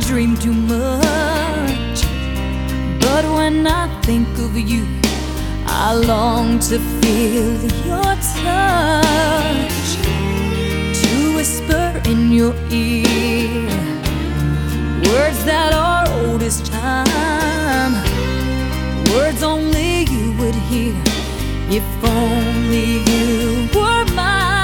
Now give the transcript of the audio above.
dream too much, but when I think of you, I long to feel your touch, to whisper in your ear words that are old as time, words only you would hear if only you were mine.